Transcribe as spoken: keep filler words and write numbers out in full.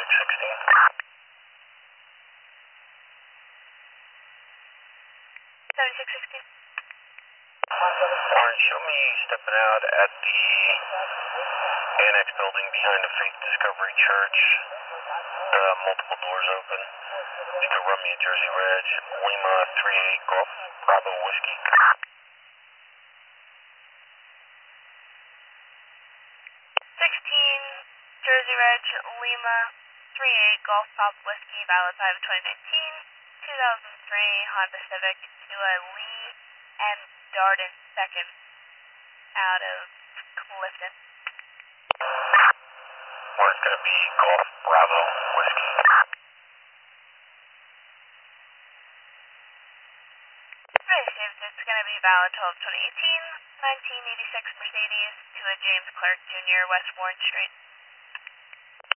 seventy-six sixteen. seventy-six sixteen. Orange, show me stepping out at the annex building behind the Faith Discovery Church. Uh, multiple doors open. You can run me a Jersey Reg, Lima three eight Golf, Bravo Whiskey. sixteen, Jersey Reg, Lima three eight Golf, Bravo Whiskey, valid five of twenty nineteen, two thousand three Honda Civic to a Lee and Darden second out of Clifton. Where's going to be Golf, Bravo Whiskey. Really safe. It's going to be valid twelve twenty eighteen, nineteen eighty-six Mercedes to a James Clark Junior West Warren Street.